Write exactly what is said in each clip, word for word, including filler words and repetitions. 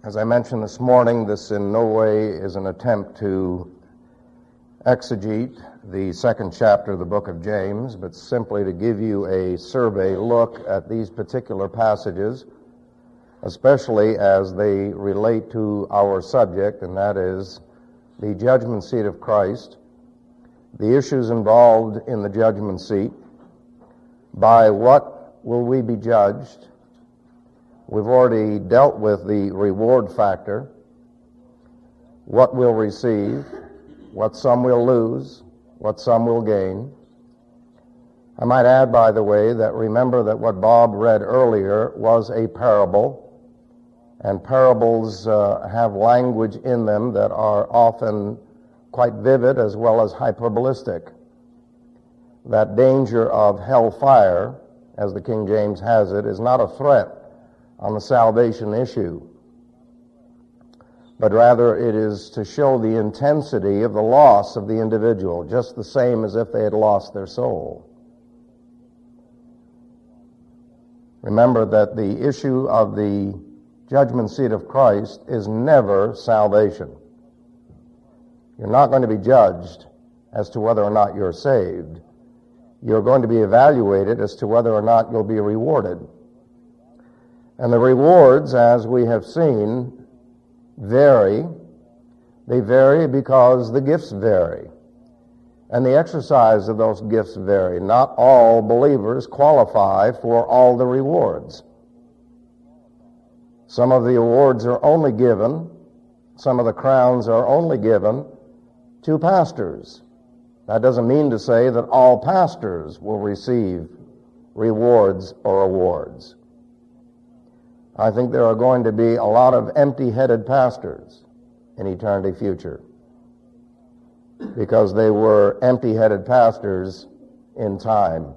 As I mentioned this morning, this in no way is an attempt to exegete the second chapter of the book of James, but simply to give you a survey look at these particular passages, especially as they relate to our subject, and that is the judgment seat of Christ, the issues involved in the judgment seat, by what will we be judged. We've already dealt with the reward factor, what we'll receive, what some will lose, what some will gain. I might add, by the way, that remember that what Bob read earlier was a parable, and parables uh, have language in them that are often quite vivid as well as hyperbolistic. That danger of hellfire, as the King James has it, is not a threat on the salvation issue, but rather it is to show the intensity of the loss of the individual, just the same as if they had lost their soul. Remember that the issue of the judgment seat of Christ is never salvation. You're not going to be judged as to whether or not you're saved. You're going to be evaluated as to whether or not you'll be rewarded. And the rewards, as we have seen, vary. They vary because the gifts vary. And the exercise of those gifts vary. Not all believers qualify for all the rewards. Some of the awards are only given, some of the crowns are only given to pastors. That doesn't mean to say that all pastors will receive rewards or awards. I think there are going to be a lot of empty-headed pastors in eternity future because they were empty-headed pastors in time.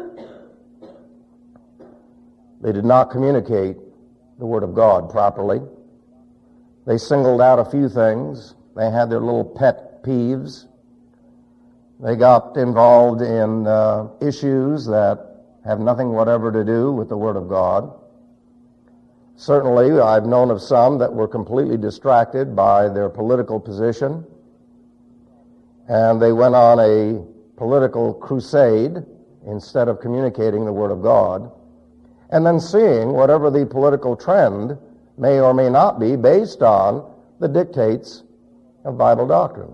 They did not communicate the Word of God properly. They singled out a few things. They had their little pet peeves. They got involved in uh, issues that have nothing whatever to do with the Word of God. Certainly, I've known of some that were completely distracted by their political position, and they went on a political crusade instead of communicating the Word of God, and then seeing whatever the political trend may or may not be based on the dictates of Bible doctrine.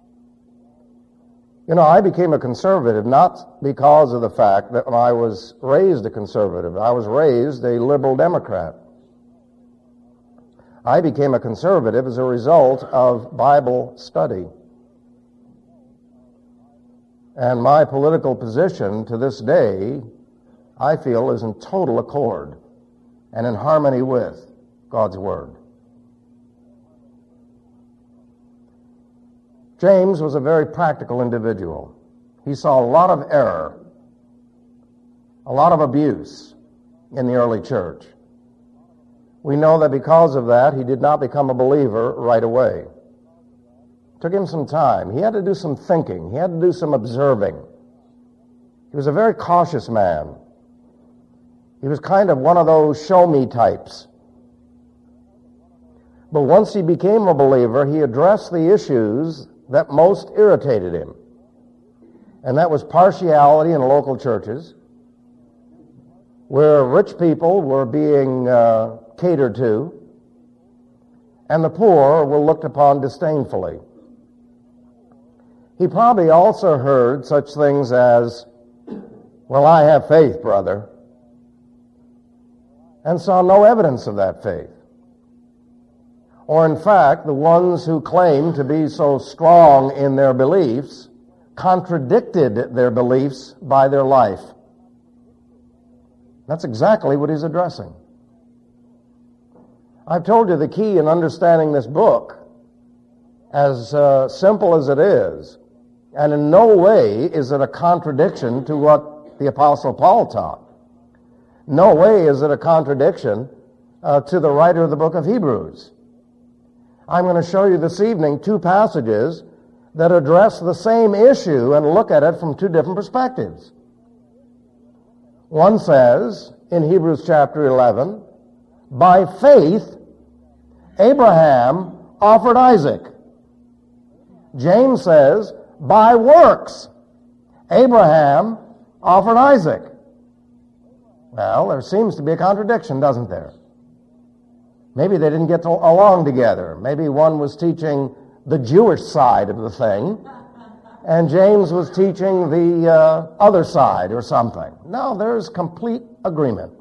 You know, I became a conservative not because of the fact that I was raised a conservative. I was raised a liberal Democrat. I became a conservative as a result of Bible study. And my political position to this day, I feel, is in total accord and in harmony with God's Word. James was a very practical individual. He saw a lot of error, a lot of abuse in the early church. We know that because of that, he did not become a believer right away. It took him some time. He had to do some thinking. He had to do some observing. He was a very cautious man. He was kind of one of those show-me types. But once he became a believer, he addressed the issues that most irritated him. And that was partiality in local churches, where rich people were being uh, catered to, and the poor were looked upon disdainfully. He probably also heard such things as, "Well, I have faith, brother," and saw no evidence of that faith. Or in fact, the ones who claimed to be so strong in their beliefs contradicted their beliefs by their life. That's exactly what he's addressing. I've told you the key in understanding this book, as uh, simple as it is, and in no way is it a contradiction to what the Apostle Paul taught. No way is it a contradiction uh, to the writer of the book of Hebrews. I'm going to show you this evening two passages that address the same issue and look at it from two different perspectives. One says in Hebrews chapter eleven, by faith Abraham offered Isaac. James says, by works, Abraham offered Isaac. Well, there seems to be a contradiction, doesn't there? Maybe they didn't get to, along together. Maybe one was teaching the Jewish side of the thing, and James was teaching the uh, other side or something. No, there's complete agreement.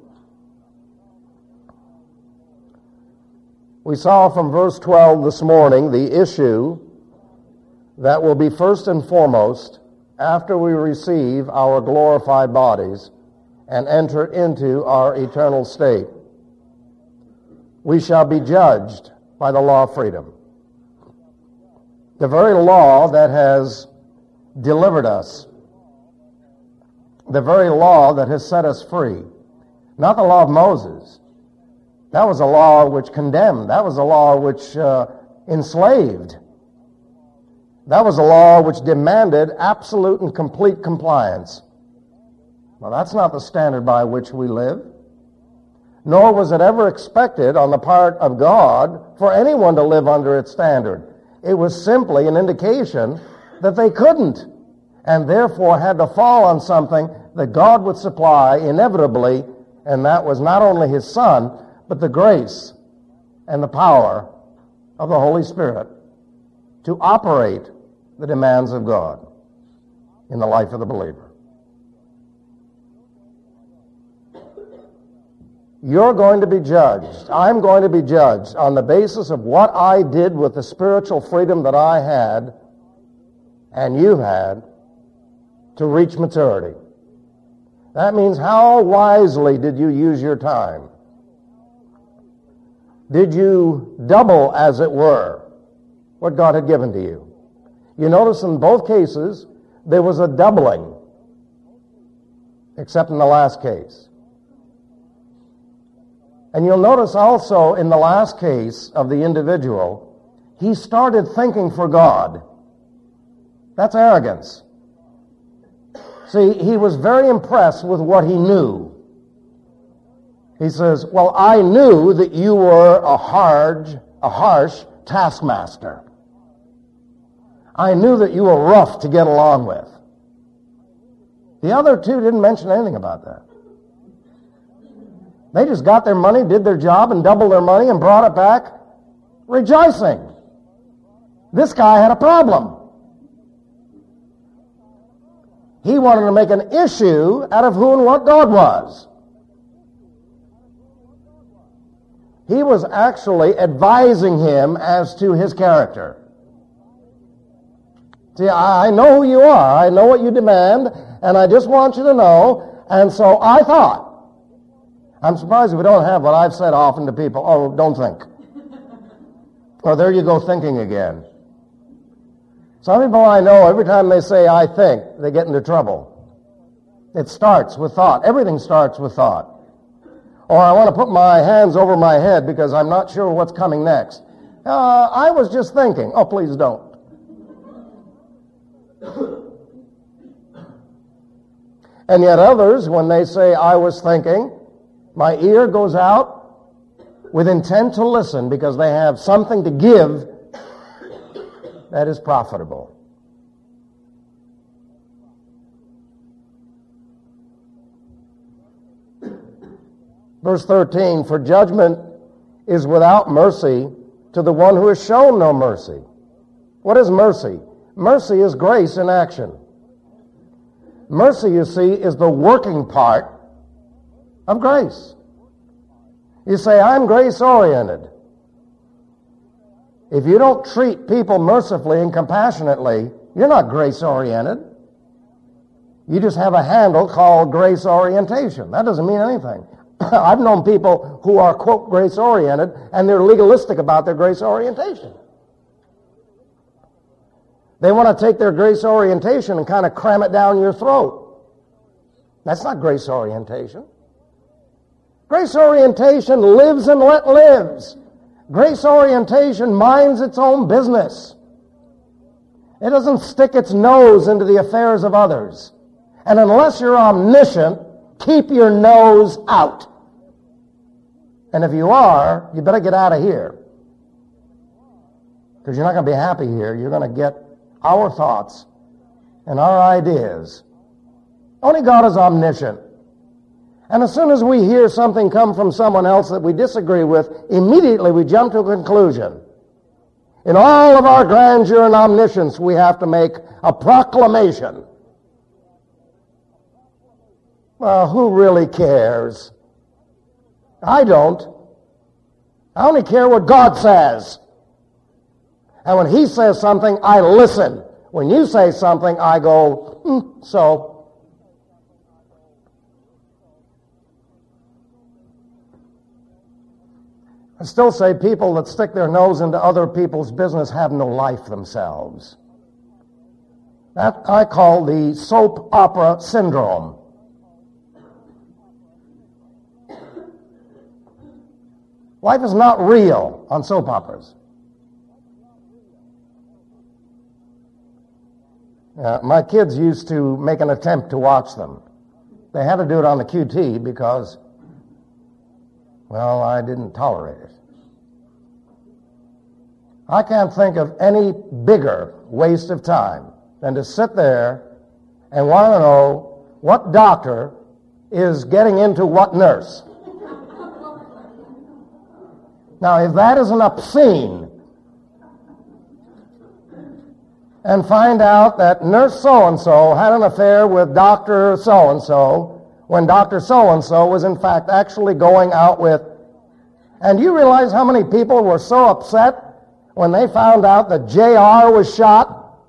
We saw from verse twelve this morning the issue that will be first and foremost after we receive our glorified bodies and enter into our eternal state. We shall be judged by the law of freedom. The very law that has delivered us. The very law that has set us free. Not the law of Moses. That was a law which condemned. That was a law which uh, enslaved. That was a law which demanded absolute and complete compliance. Well, that's not the standard by which we live. Nor was it ever expected on the part of God for anyone to live under its standard. It was simply an indication that they couldn't, and therefore had to fall on something that God would supply inevitably, and that was not only His Son, but the grace and the power of the Holy Spirit to operate the demands of God in the life of the believer. You're going to be judged. I'm going to be judged on the basis of what I did with the spiritual freedom that I had and you had to reach maturity. That means how wisely did you use your time? Did you double, as it were, what God had given to you? You notice in both cases, there was a doubling, except in the last case. And you'll notice also in the last case of the individual, he started thinking for God. That's arrogance. See, he was very impressed with what he knew. He says, well, I knew that you were a hard, a harsh taskmaster. I knew that you were rough to get along with. The other two didn't mention anything about that. They just got their money, did their job, and doubled their money and brought it back rejoicing. This guy had a problem. He wanted to make an issue out of who and what God was. He was actually advising him as to his character. See, I know who you are. I know what you demand, and I just want you to know. And so I thought. I'm surprised we don't have what I've said often to people. Oh, don't think. Or there you go thinking again. Some people I know, every time they say I think, they get into trouble. It starts with thought. Everything starts with thought. Or I want to put my hands over my head because I'm not sure what's coming next. Uh, I was just thinking. Oh, please don't. And yet others, when they say I was thinking, my ear goes out with intent to listen because they have something to give that is profitable. Verse thirteen, for judgment is without mercy to the one who has shown no mercy. What is mercy? Mercy is grace in action. Mercy, you see, is the working part of grace. You say, I'm grace-oriented. If you don't treat people mercifully and compassionately, you're not grace-oriented. You just have a handle called grace orientation. That doesn't mean anything. I've known people who are, quote, grace-oriented, and they're legalistic about their grace orientation. They want to take their grace orientation and kind of cram it down your throat. That's not grace orientation. Grace orientation lives and let lives. Grace orientation minds its own business. It doesn't stick its nose into the affairs of others. And unless you're omniscient, keep your nose out. And if you are, you better get out of here. because you're not going to be happy here. You're going to get our thoughts and our ideas. Only God is omniscient. And as soon as we hear something come from someone else that we disagree with, immediately we jump to a conclusion. In all of our grandeur and omniscience, we have to make a proclamation. Well, who really cares? I don't. I only care what God says. And when He says something, I listen. When you say something, I go, hmm, so. I still say people that stick their nose into other people's business have no life themselves. That I call the soap opera syndrome. Life is not real on soap operas. Uh, my kids used to make an attempt to watch them. They had to do it on the Q T because, well, I didn't tolerate it. I can't think of any bigger waste of time than to sit there and want to know what doctor is getting into what nurse. Now, if that isn't obscene, and find out that nurse so-and-so had an affair with Doctor so-and-so when Doctor so-and-so was in fact actually going out with, and you realize how many people were so upset when they found out that J R was shot?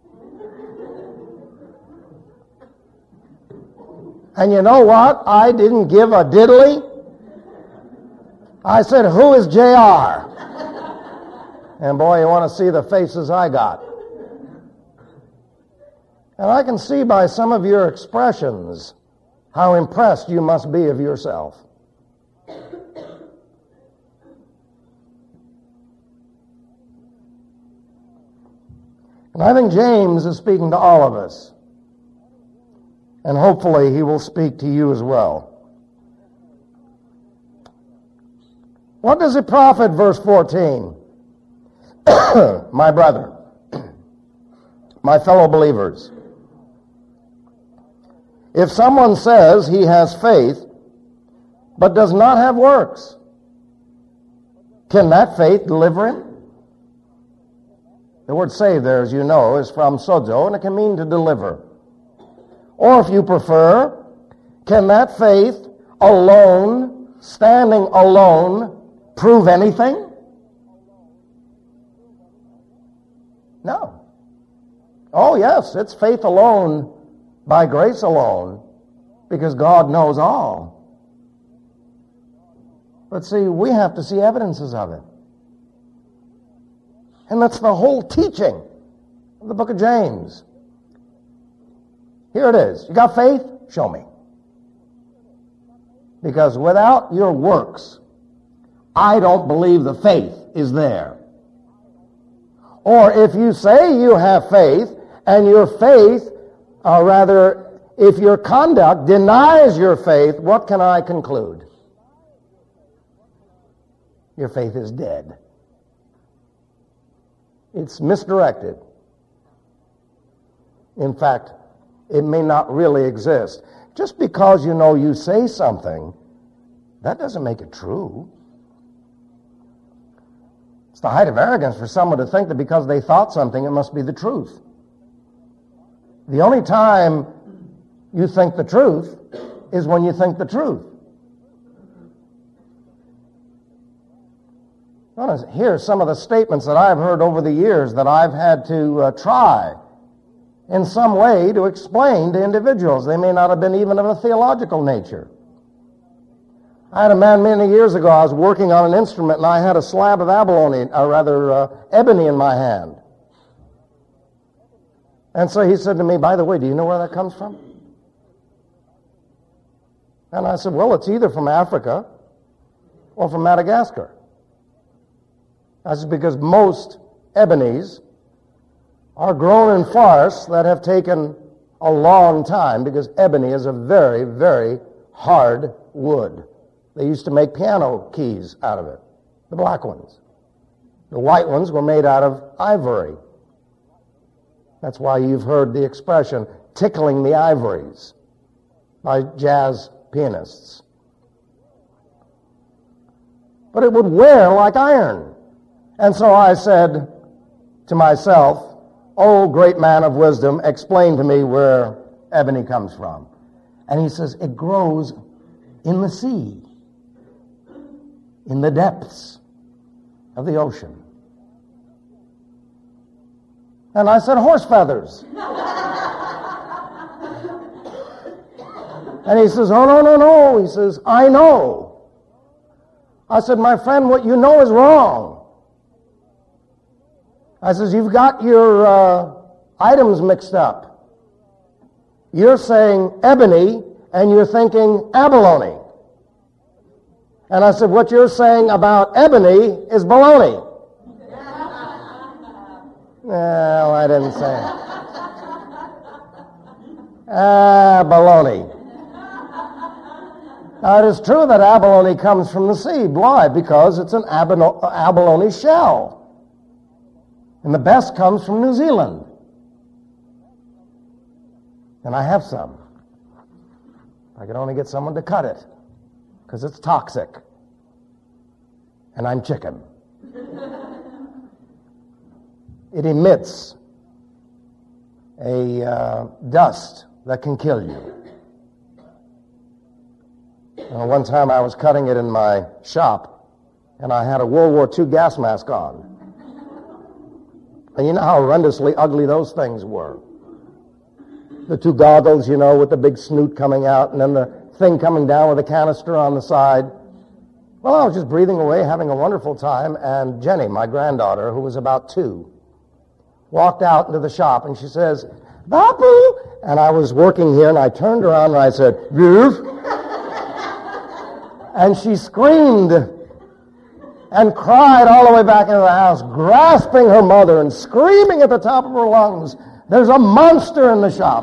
And you know what? I didn't give a diddly. I said, who is J R? And boy, you want to see the faces I got. And I can see by some of your expressions how impressed you must be of yourself. And I think James is speaking to all of us. And hopefully he will speak to you as well. What does it profit, verse fourteen? My brother, my fellow believers, if someone says he has faith but does not have works, can that faith deliver him? The word save there, as you know, is from sozo, and it can mean to deliver. Or if you prefer, can that faith alone, standing alone, prove anything? No. Oh, yes, it's faith alone, by grace alone, because God knows all. But see, we have to see evidences of it. And that's the whole teaching of the book of James. Here it is. You got faith? Show me. Because without your works, I don't believe the faith is there. Or if you say you have faith, and your faith, or rather, if your conduct denies your faith, what can I conclude? Your faith is dead. It's misdirected. In fact, it may not really exist. Just because you know you say something, that doesn't make it true. It's the height of arrogance for someone to think that because they thought something, it must be the truth. The only time you think the truth is when you think the truth. Here are some of the statements that I've heard over the years that I've had to uh, try in some way to explain to individuals. They may not have been even of a theological nature. I had a man many years ago, I was working on an instrument, and I had a slab of abalone, or rather uh, ebony in my hand. And so he said to me, by the way, do you know where that comes from? And I said, well, it's either from Africa or from Madagascar. That's because most ebonies are grown in forests that have taken a long time, because ebony is a very, very hard wood. They used to make piano keys out of it, the black ones. The white ones were made out of ivory. That's why you've heard the expression, tickling the ivories, by jazz pianists. But it would wear like iron. And so I said to myself, "Oh, great man of wisdom, explain to me where ebony comes from." And he says, "It grows in the sea, in the depths of the ocean." And I said, "Horse feathers." And he says, "Oh, no, no, no." He says, "I know." I said, "My friend, what you know is wrong." I says, "You've got your uh, items mixed up. You're saying ebony, and you're thinking abalone." And I said, "What you're saying about ebony is baloney." Well, I didn't say it. Ah, baloney. Now, it is true that abalone comes from the sea. Why? Because it's an abano- abalone shell. And the best comes from New Zealand. And I have some. I could only get someone to cut it, because it's toxic. And I'm chicken. It emits a uh, dust that can kill you. And one time I was cutting it in my shop, and I had a World War Two gas mask on. And you know how horrendously ugly those things were. The two goggles, you know, with the big snoot coming out, and then the thing coming down with a canister on the side. Well, I was just breathing away, having a wonderful time, and Jenny, my granddaughter, who was about two, walked out into the shop, and she says, "Babu!" And I was working here, and I turned around, and I said, "Yes." And she screamed and cried all the way back into the house, grasping her mother and screaming at the top of her lungs, "There's a monster in the shop."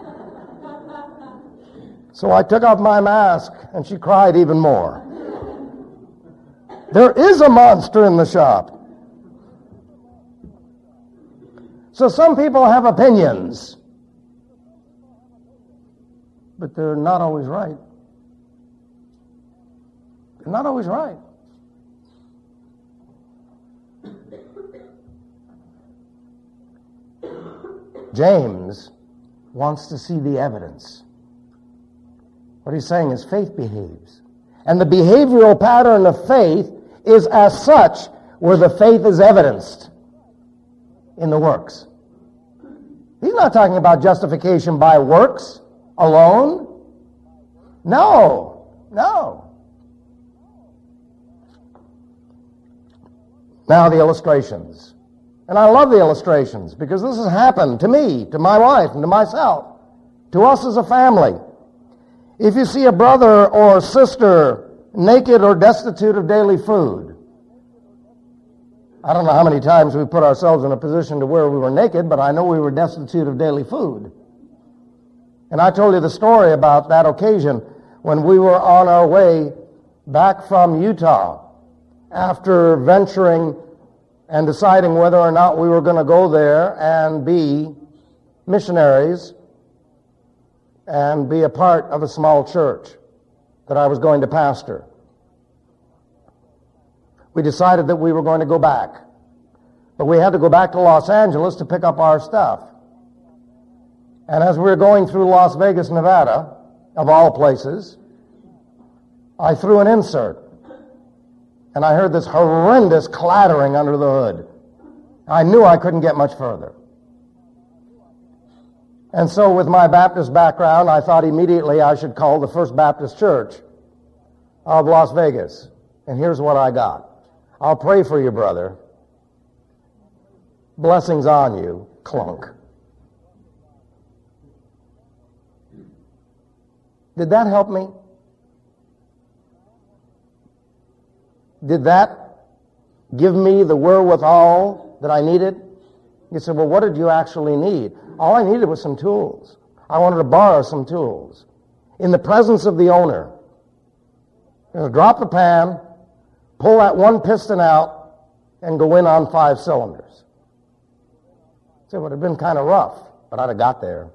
So I took off my mask, and she cried even more. There is a monster in the shop. So some people have opinions, but they're not always right. They're not always right. James wants to see the evidence. What he's saying is faith behaves. And the behavioral pattern of faith is as such where the faith is evidenced in the works. He's not talking about justification by works alone. No, no. Now the illustrations. And I love the illustrations because this has happened to me, to my wife, and to myself, to us as a family. If you see a brother or sister naked or destitute of daily food, I don't know how many times we put ourselves in a position to where we were naked, but I know we were destitute of daily food. And I told you the story about that occasion when we were on our way back from Utah after venturing and deciding whether or not we were going to go there and be missionaries and be a part of a small church that I was going to pastor. We decided that we were going to go back. But we had to go back to Los Angeles to pick up our stuff. And as we were going through Las Vegas, Nevada, of all places, I threw an insert. And I heard this horrendous clattering under the hood. I knew I couldn't get much further. And so with my Baptist background, I thought immediately I should call the First Baptist Church of Las Vegas. And here's what I got. I'll pray for you, brother. Blessings on you. Clunk. Did that help me? Did that give me the wherewithal that I needed? You said, well, what did you actually need? All I needed was some tools. I wanted to borrow some tools. In the presence of the owner. You know, drop the pan, pull that one piston out, and go in on five cylinders. So it would have been kind of rough, but I'd have got there.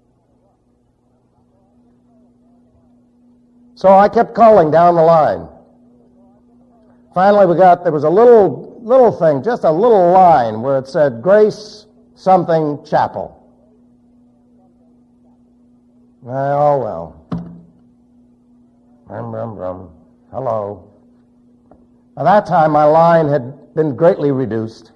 So I kept calling down the line. Finally, we got, there was a little, little thing, just a little line where it said, Grace something Chapel. Well, well. Brum, brum, brum. Hello. By that time, my line had been greatly reduced.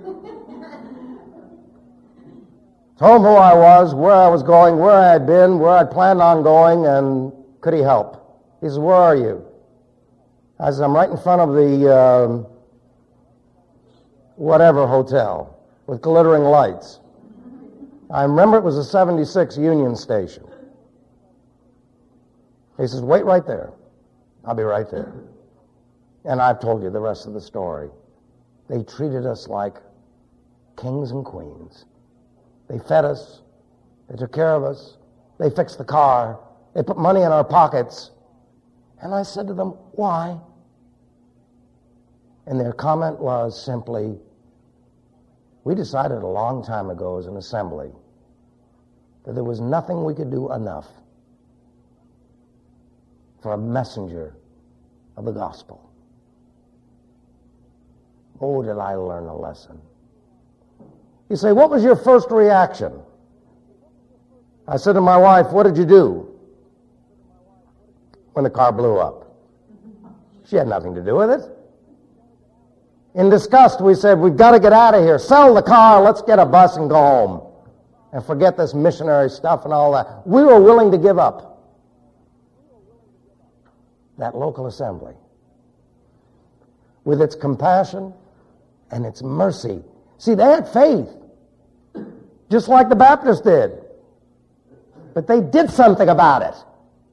Told him who I was, where I was going, where I had been, where I'd planned on going, and could he help? He says, where are you? I said, I'm right in front of the uh, whatever hotel with glittering lights. I remember it was a seventy-six Union Station. He says, wait right there. I'll be right there. And I've told you the rest of the story. They treated us like kings and queens. They fed us. They took care of us. They fixed the car. They put money in our pockets. And I said to them, why? And their comment was simply, we decided a long time ago as an assembly that there was nothing we could do enough for a messenger of the gospel. Oh, did I learn a lesson. You say, what was your first reaction? I said to my wife, what did you do when the car blew up? She had nothing to do with it. In disgust, we said, we've got to get out of here. Sell the car, let's get a bus and go home. And forget this missionary stuff and all that. We were willing to give up that local assembly with its compassion and its mercy. See, they had faith, just like the Baptists did. But they did something about it.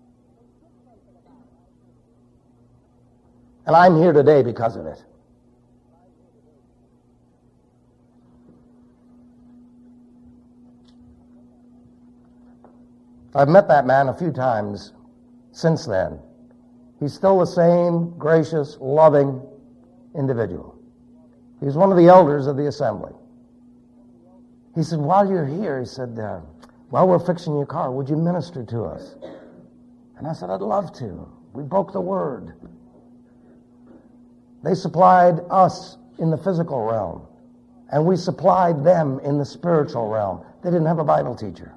And I'm here today because of it. I've met that man a few times since then. He's still the same gracious, loving individual. He's one of the elders of the assembly. He said, while you're here, he said, uh, while we're fixing your car, would you minister to us? And I said, I'd love to. We broke the word. They supplied us in the physical realm, and we supplied them in the spiritual realm. They didn't have a Bible teacher.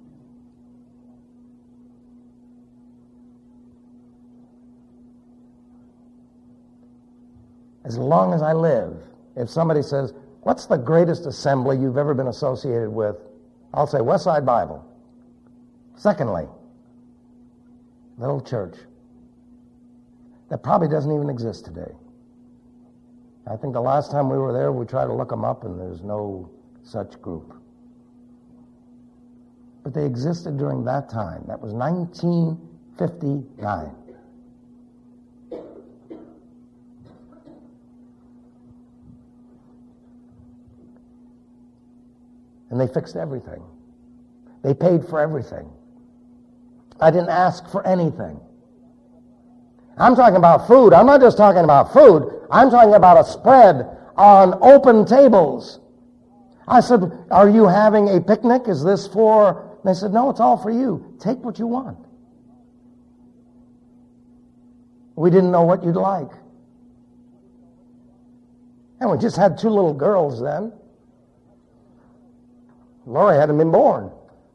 As long as I live, if somebody says, what's the greatest assembly you've ever been associated with? I'll say, Westside Bible. Secondly, little church that probably doesn't even exist today. I think the last time we were there, we tried to look them up, and there's no such group. But they existed during that time. That was nineteen fifty-nine. And they fixed everything. They paid for everything. I didn't ask for anything. I'm talking about food. I'm not just talking about food. I'm talking about a spread on open tables. I said, are you having a picnic? Is this for... And they said, no, it's all for you. Take what you want. We didn't know what you'd like. And we just had two little girls then. Lori hadn't been born.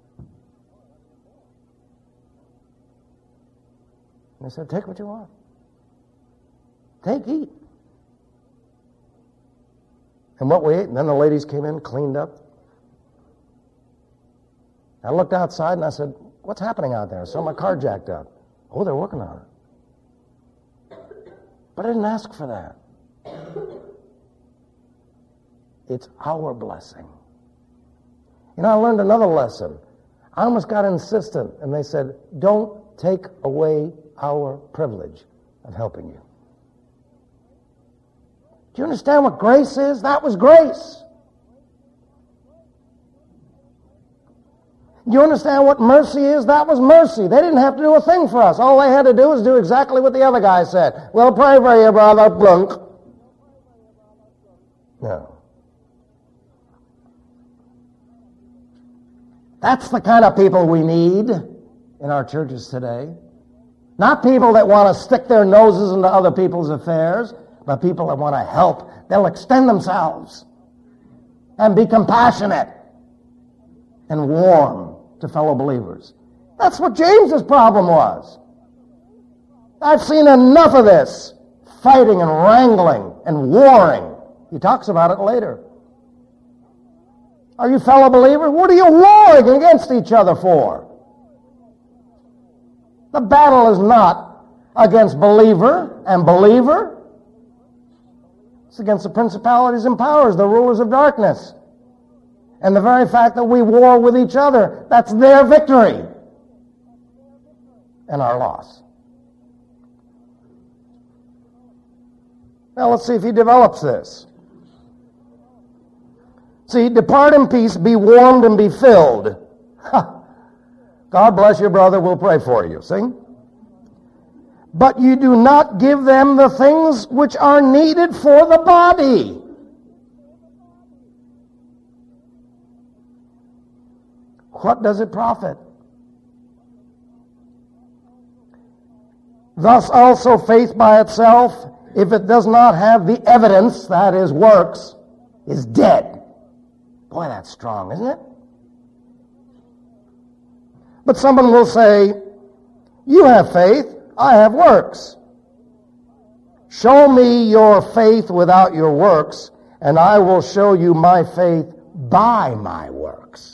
And they said, take what you want. Take, eat. And what we ate, and then the ladies came in, cleaned up. I looked outside and I said, what's happening out there? I saw my car jacked up. Oh, they're working on it. But I didn't ask for that. It's our blessing. You know, I learned another lesson. I almost got insistent, and they said, don't take away our privilege of helping you. Do you understand what grace is? That was grace. Do you understand what mercy is? That was mercy. They didn't have to do a thing for us. All they had to do was do exactly what the other guy said. Well, pray for you, brother. Blunk. No. That's the kind of people we need in our churches today. Not people that want to stick their noses into other people's affairs, but people that want to help. They'll extend themselves and be compassionate and warm to fellow believers. That's what James's problem was. I've seen enough of this fighting and wrangling and warring. He talks about it later. Are you fellow believers? What are you warring against each other for? The battle is not against believer and believer. It's against the principalities and powers, the rulers of darkness. And the very fact that we war with each other, that's their victory and our loss. Now let's see if he develops this. See, depart in peace, be warmed and be filled. Ha. God bless you, brother, we'll pray for you. See? But you do not give them the things which are needed for the body. What does it profit? Thus also faith by itself, if it does not have the evidence, that is works, is dead. Boy, that's strong, isn't it? But someone will say, you have faith, I have works. Show me your faith without your works, and I will show you my faith by my works.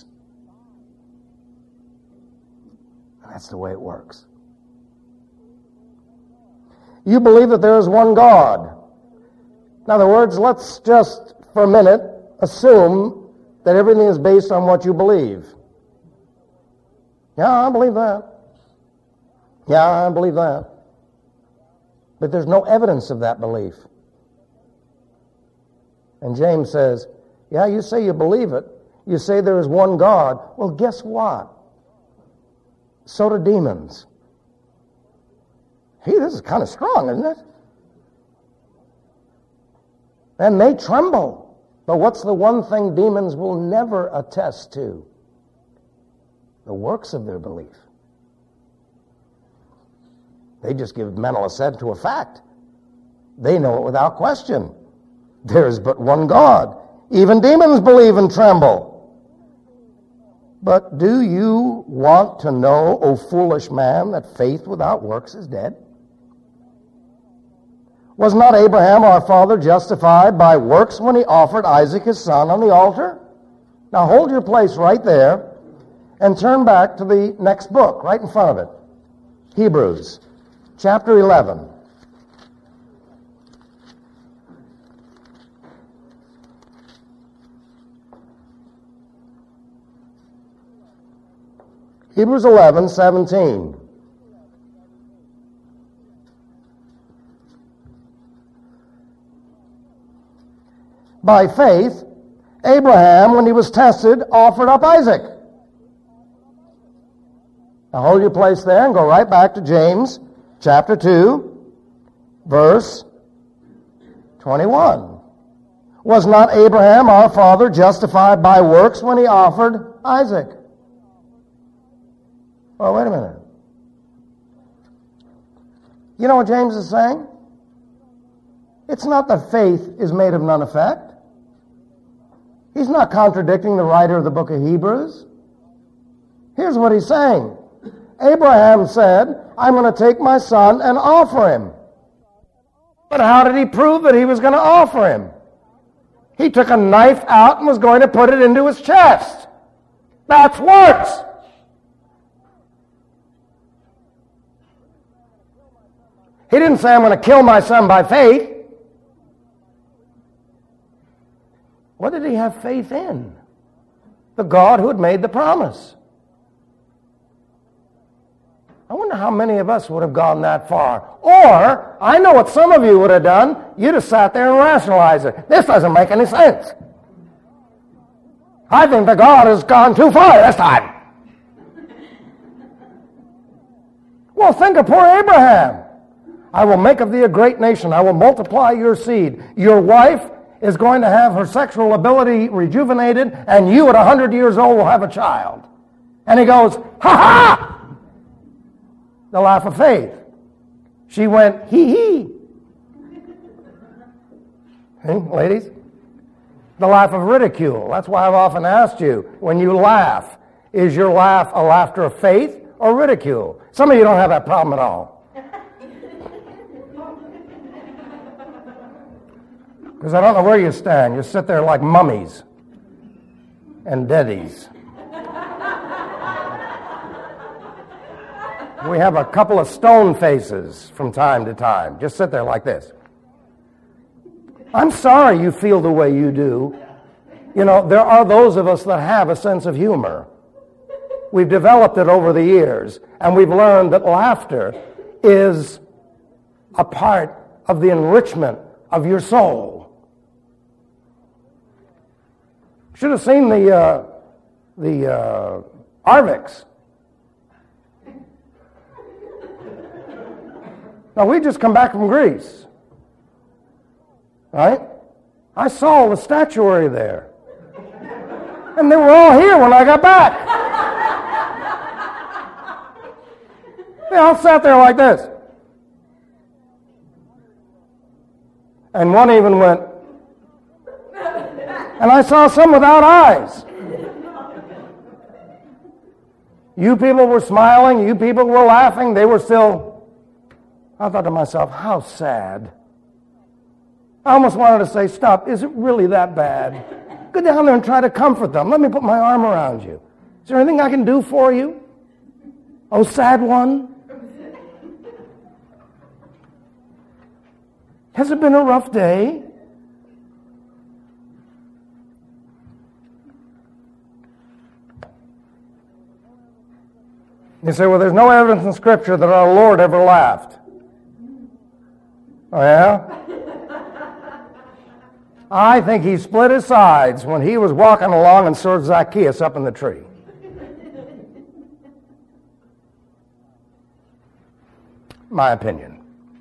That's the way it works. You believe that there is one God. In other words, let's just for a minute assume that everything is based on what you believe. Yeah, I believe that. Yeah, I believe that. But there's no evidence of that belief. And James says, yeah, you say you believe it. You say there is one God. Well, guess what? So do demons. Hey, this is kind of strong, isn't it? And they tremble. But what's the one thing demons will never attest to? The works of their belief. They just give mental assent to a fact. They know it without question. There is but one God. Even demons believe and tremble. But do you want to know, O foolish man, that faith without works is dead? Was not Abraham our father justified by works when he offered Isaac his son on the altar? Now hold your place right there and turn back to the next book, right in front of it. Hebrews, chapter eleven. Hebrews eleven, seventeen. By faith, Abraham, when he was tested, offered up Isaac. Now hold your place there and go right back to James chapter two, verse twenty-one. Was not Abraham our father justified by works when he offered Isaac? Well, wait a minute. You know what James is saying? It's not that faith is made of none effect. He's not contradicting the writer of the book of Hebrews. Here's what he's saying. Abraham said, I'm going to take my son and offer him. But how did he prove that he was going to offer him? He took a knife out and was going to put it into his chest. That's works. He didn't say, I'm going to kill my son by faith. What did he have faith in? The God who had made the promise. I wonder how many of us would have gone that far. Or, I know what some of you would have done. You'd have sat there and rationalized it. This doesn't make any sense. I think the God has gone too far this time. Well, think of poor Abraham. I will make of thee a great nation. I will multiply your seed. Your wife is going to have her sexual ability rejuvenated, and you at one hundred years old will have a child. And he goes, ha-ha! The laugh of faith. She went, hee-hee. Hey, ladies? The laugh of ridicule. That's why I've often asked you, when you laugh, is your laugh a laughter of faith or ridicule? Some of you don't have that problem at all. Because I don't know where you stand. You sit there like mummies and deadies. We have a couple of stone faces from time to time. Just sit there like this. I'm sorry you feel the way you do. You know, there are those of us that have a sense of humor. We've developed it over the years, and we've learned that laughter is a part of the enrichment of your soul. Should have seen the uh, the uh, Arviks. Now, we just come back from Greece, right? I saw the statuary there. And they were all here when I got back. They all sat there like this. And one even went, and I saw some without eyes. You people were smiling, you people were laughing, they were still... I thought to myself, how sad. I almost wanted to say, stop, is it really that bad? Go down there and try to comfort them. Let me put my arm around you. Is there anything I can do for you? Oh, sad one? Has it been a rough day? You say, well, there's no evidence in Scripture that our Lord ever laughed. Oh, yeah? I think he split his sides when he was walking along and saw Zacchaeus up in the tree. My opinion.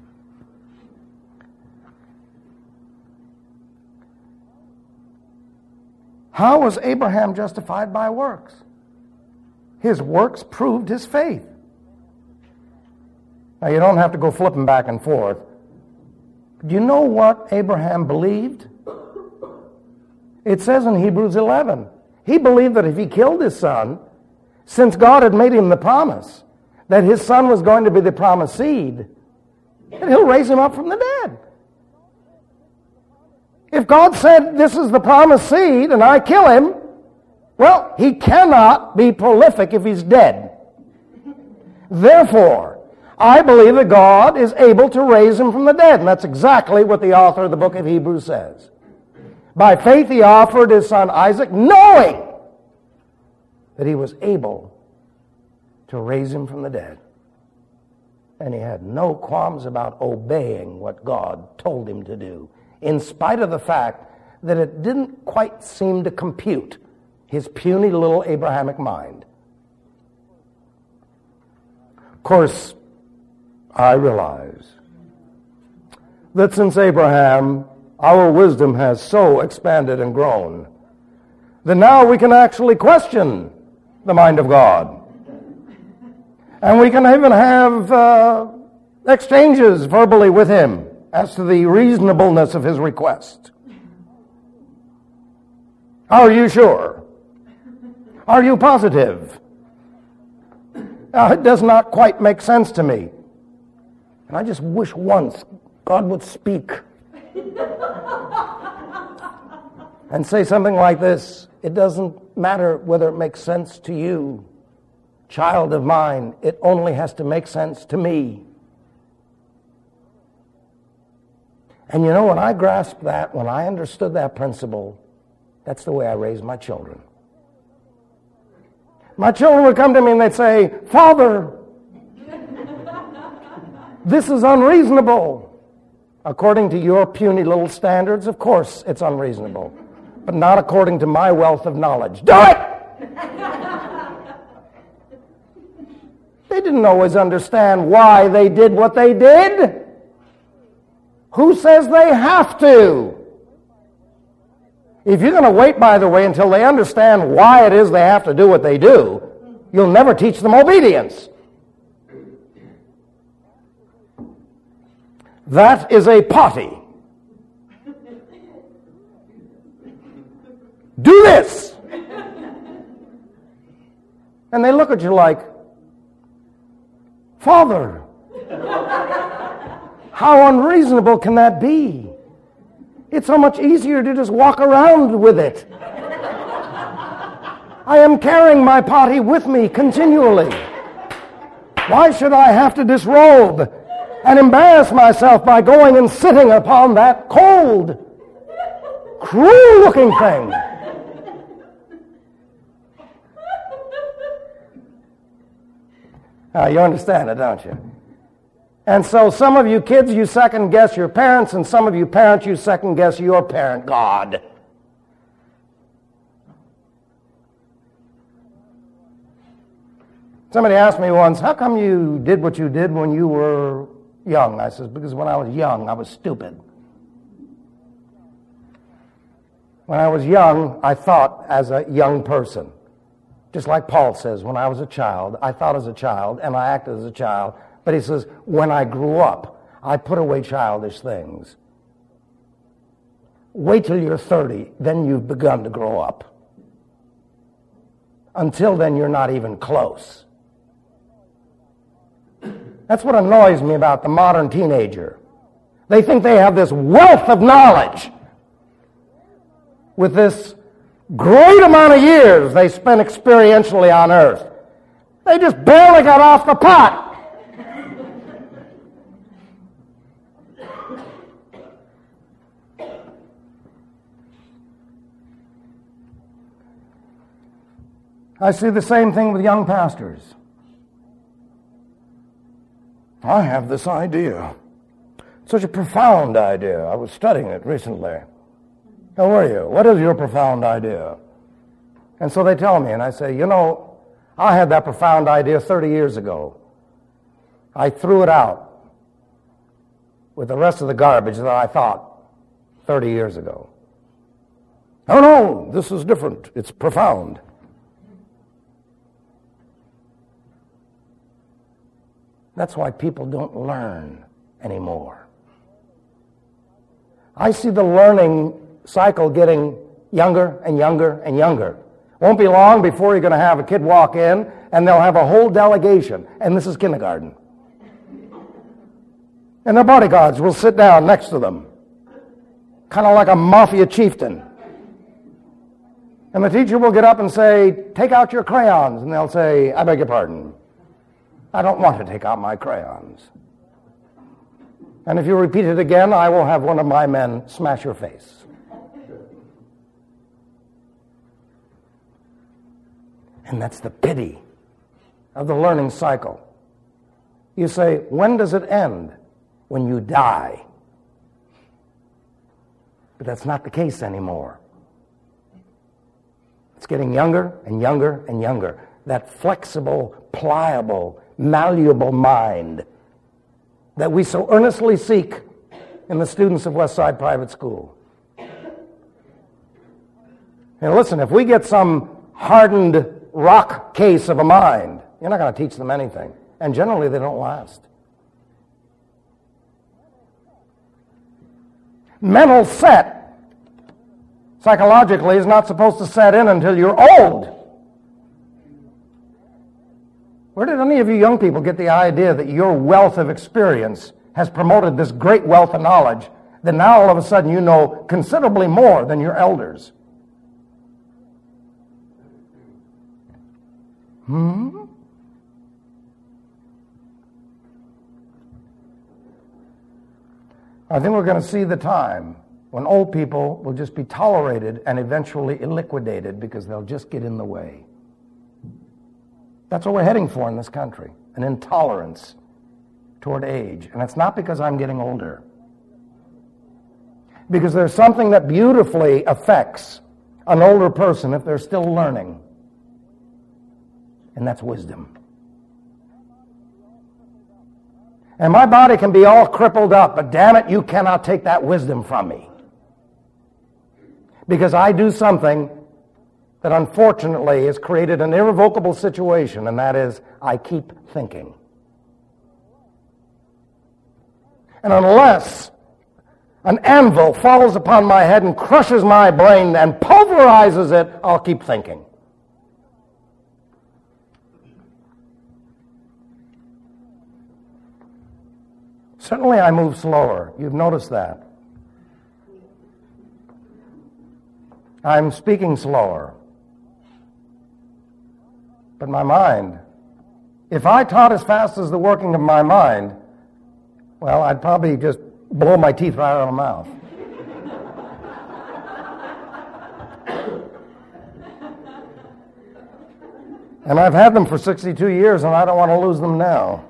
How was Abraham justified by works? His works proved his faith. Now, you don't have to go flipping back and forth. Do you know what Abraham believed? It says in Hebrews eleven, he believed that if he killed his son, since God had made him the promise, that his son was going to be the promised seed, and he'll raise him up from the dead. If God said, this is the promised seed, and I kill him, well, he cannot be prolific if he's dead. Therefore, I believe that God is able to raise him from the dead. And that's exactly what the author of the book of Hebrews says. By faith he offered his son Isaac, knowing that he was able to raise him from the dead. And he had no qualms about obeying what God told him to do, in spite of the fact that it didn't quite seem to compute his puny little Abrahamic mind. Of course, I realize that since Abraham, our wisdom has so expanded and grown that now we can actually question the mind of God. And we can even have uh, exchanges verbally with him as to the reasonableness of his request. Are you sure? Are you positive? Now, it does not quite make sense to me. And I just wish once God would speak and say something like this. It doesn't matter whether it makes sense to you, child of mine. It only has to make sense to me. And you know, when I grasped that, when I understood that principle, that's the way I raised my children. My children would come to me and they'd say, Father, this is unreasonable. According to your puny little standards, of course it's unreasonable. But not according to my wealth of knowledge. Do it! They didn't always understand why they did what they did. Who says they have to? If you're going to wait, by the way, until they understand why it is they have to do what they do, you'll never teach them obedience. That is a potty. Do this! And they look at you like, Father, how unreasonable can that be? It's so much easier to just walk around with it. I am carrying my potty with me continually. Why should I have to disrobe and embarrass myself by going and sitting upon that cold, cruel-looking thing? Uh, you understand it, don't you? And so some of you kids, you second-guess your parents, and some of you parents, you second-guess your parent, God. Somebody asked me once, how come you did what you did when you were young? I said, because when I was young, I was stupid. When I was young, I thought as a young person. Just like Paul says, when I was a child, I thought as a child, and I acted as a child. But he says, when I grew up, I put away childish things. Wait till you're thirty, then you've begun to grow up. Until then, you're not even close. That's what annoys me about the modern teenager. They think they have this wealth of knowledge with this great amount of years they spent experientially on earth. They just barely got off the pot. I see the same thing with young pastors. I have this idea. Such a profound idea. I was studying it recently. How are you? What is your profound idea? And so they tell me, and I say, you know, I had that profound idea thirty years ago. I threw it out with the rest of the garbage that I thought thirty years ago. Oh, no, this is different. It's profound. That's why people don't learn anymore. I see the learning cycle getting younger and younger and younger. Won't be long before you're going to have a kid walk in and they'll have a whole delegation, and this is kindergarten. And their bodyguards will sit down next to them, kind of like a mafia chieftain. And the teacher will get up and say, take out your crayons, and they'll say, I beg your pardon. I don't want to take out my crayons. And if you repeat it again, I will have one of my men smash your face. And that's the pity of the learning cycle. You say, when does it end? When you die. But that's not the case anymore. It's getting younger and younger and younger. That flexible, pliable, malleable mind that we so earnestly seek in the students of Westside Private School. And listen, if we get some hardened rock case of a mind, you're not going to teach them anything. And generally, they don't last. Mental set, psychologically, is not supposed to set in until you're old. Where did any of you young people get the idea that your wealth of experience has promoted this great wealth of knowledge that now all of a sudden you know considerably more than your elders? Hmm? I think we're going to see the time when old people will just be tolerated and eventually liquidated because they'll just get in the way. That's what we're heading for in this country, an intolerance toward age. And it's not because I'm getting older. Because there's something that beautifully affects an older person if they're still learning. And that's wisdom. And my body can be all crippled up, but damn it, you cannot take that wisdom from me. because I do something that unfortunately has created an irrevocable situation, and that is I keep thinking. And unless an anvil falls upon my head and crushes my brain and pulverizes it, I'll keep thinking. Certainly I move slower. You've noticed that. I'm speaking slower. But my mind, if I taught as fast as the working of my mind, well, I'd probably just blow my teeth right out of my mouth. And I've had them for sixty-two years, and I don't want to lose them now.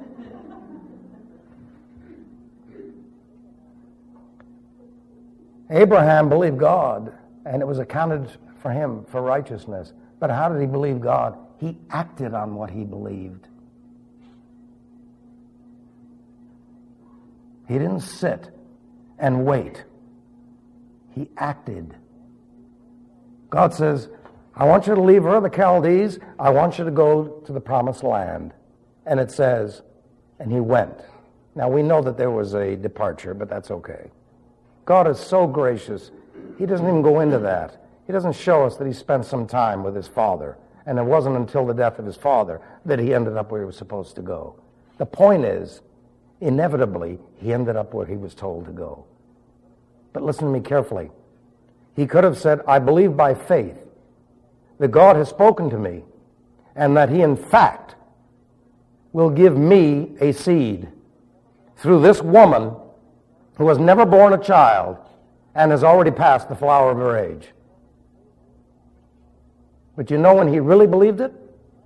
Abraham believed God, and it was accounted for him for righteousness. But how did he believe God? He acted on what he believed. He didn't sit and wait. He acted. God says, I want you to leave Ur of the Chaldees. I want you to go to the promised land. And it says, and he went. Now we know that there was a departure, but that's okay. God is so gracious. He doesn't even go into that. He doesn't show us that he spent some time with his father. And it wasn't until the death of his father that he ended up where he was supposed to go. The point is, inevitably, he ended up where he was told to go. But listen to me carefully. He could have said, I believe by faith that God has spoken to me and that he, in fact, will give me a seed through this woman who has never borne a child and has already passed the flower of her age. But you know when he really believed it?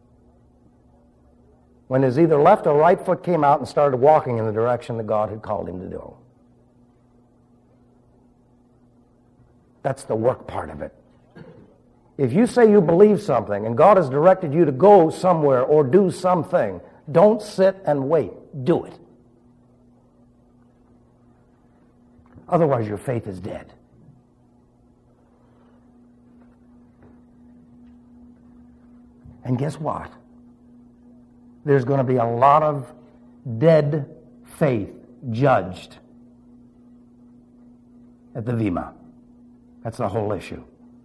When his either left or right foot came out and started walking in the direction that God had called him to do. That's the work part of it. If you say you believe something and God has directed you to go somewhere or do something, don't sit and wait. Do it. Otherwise, your faith is dead. And guess what? There's going to be a lot of dead faith judged at the Vima. That's the whole issue.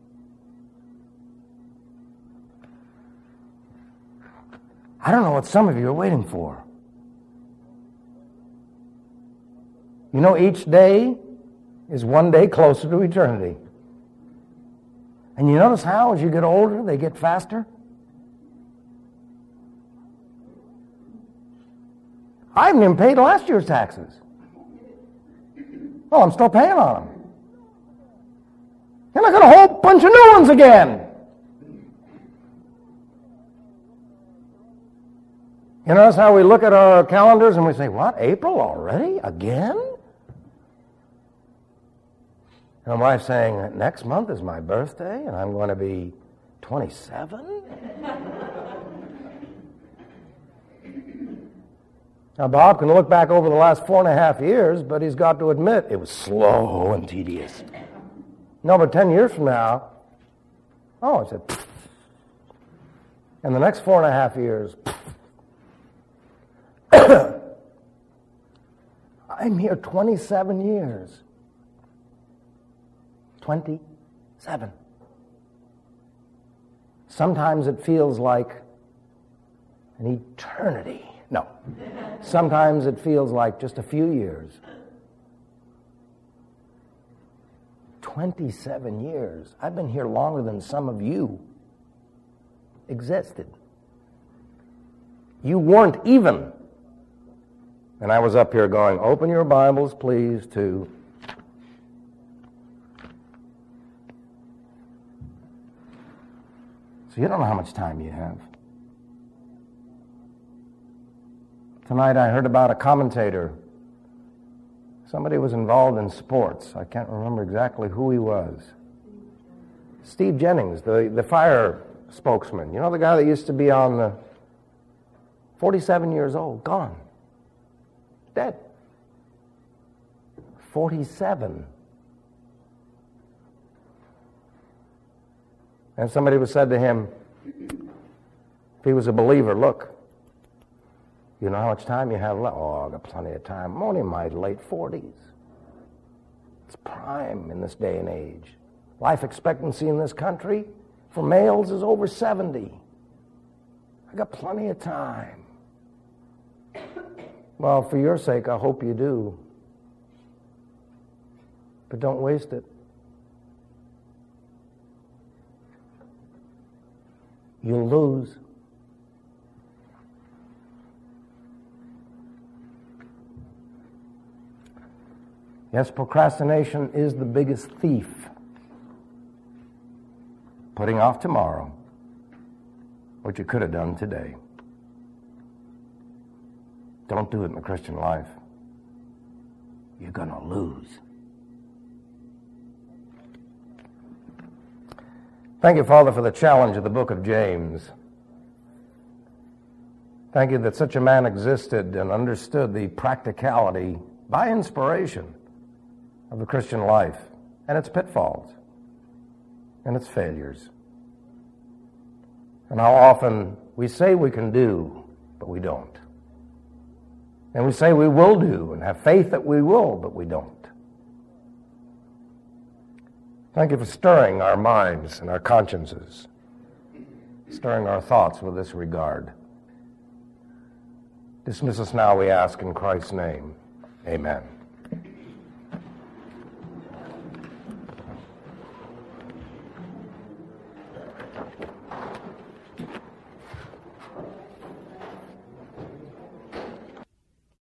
I don't know what some of you are waiting for. You know, each day is one day closer to eternity. And you notice how, as you get older, they get faster? I haven't even paid last year's taxes. Oh, I'm still paying on them. And I got a whole bunch of new ones again. You notice how we look at our calendars and we say, what, April already? Again? And my wife's saying, next month is my birthday and I'm going to be twenty-seven? Now, Bob can look back over the last four and a half years, but he's got to admit it was slow and tedious. No, but ten years from now, oh, I said, pfft. And the next four and a half years, I'm here twenty-seven years. twenty-seven. Sometimes it feels like an eternity. No. Sometimes it feels like just a few years. twenty-seven years. I've been here longer than some of you existed. You weren't even. And I was up here going, open your Bibles, please, to so you don't know how much time you have. Tonight I heard about a commentator. Somebody was involved in sports. I can't remember exactly who he was. Steve Jennings, the, the fire spokesman. You know the guy that used to be on the forty-seven years old, gone. Dead. forty-seven. And somebody was said to him, if he was a believer, look, you know how much time you have left? Oh, I've got plenty of time. I'm only in my late forties. It's prime in this day and age. Life expectancy in this country for males is over seventy. I got plenty of time. Well, for your sake, I hope you do. But don't waste it. You'll lose. Yes, procrastination is the biggest thief. Putting off tomorrow what you could have done today. Don't do it in the Christian life. You're going to lose. Thank you, Father, for the challenge of the book of James. Thank you that such a man existed and understood the practicality, by inspiration, of the Christian life and its pitfalls and its failures. And how often we say we can do, but we don't. And we say we will do and have faith that we will, but we don't. Thank you for stirring our minds and our consciences, stirring our thoughts with this regard. Dismiss us now, we ask, in Christ's name. Amen.